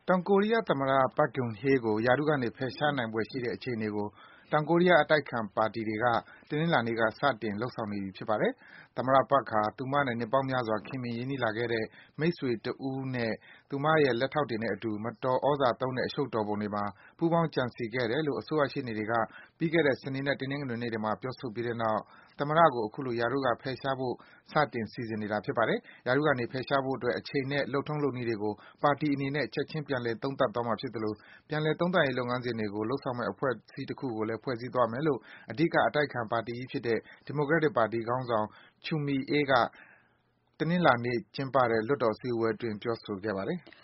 တောင်ကိုရီးယားသမ္မတ Park Geun-hye ကို ရာထူးကနေ ဖယ်ရှားနိုင်ဖွယ်ရှိတဲ့ အခြေအနေကို တောင်ကိုရီးယား အတိုက်အခံပါတီတွေက တနင်္လာနေ့က စတင် လုပ်ဆောင်နေပြီ ဖြစ်ပါတယ်။ သမ္မတ Park ဟာ သူမနဲ့ နှစ်ပေါင်းများစွာ ခင်မင်ရင်းနှီးလာခဲ့တဲ့ မိတ်ဆွေတဦးနဲ့ သူမရဲ့ လက်ထောက်တွေနဲ့အတူ မတော်သြဇာသုံးတဲ့ အရှုပ်တော်ပုံတွေမှာ ပူးပေါင်းကြံစည်ခဲ့တယ်လို့ အစိုးရရှေ့နေတွေက ပြီးခဲ့တဲ့ စနေနဲ့ တနင်္ဂနွေနေ့တွေမှာ ပြောဆိုပြီးတဲ့နောက် သမ္မတကို အခုလို ရာထူးက ဖယ်ရှားဖို့ စတင် စီစဉ်နေတာ ဖြစ်ပါတယ်။ ရာထူးကနေ ဖယ်ရှားဖို့အတွက် အချိန်နဲ့ လုပ်ထုံးလုပ်နည်းတွေကို ပါတီအနေနဲ့ ချက်ခြင်း ပြန်လည် သုံးသပ်သွားမှာဖြစ်သလို ပြန်လည် သုံးသပ်ရေး လုပ်ငန်းစဉ်တွေကို လုပ်ဆောင်မယ့် အဖွဲ့အစည်းတခုကိုလည်း ဖွဲ့စည်းသွားမယ်လို့ အဓိက အတိုက်အခံပါတီကြီးဖြစ်တဲ့ ဒီမိုကရက်တစ်ပါတီခေါင်းဆောင် Choo Mi-ae က တနင်္လာနေ့ ကျင်းပတဲ့ လွှတ်တော် အစည်းအဝေးအတွင်း ပြောဆိုခဲ့ပါတယ်။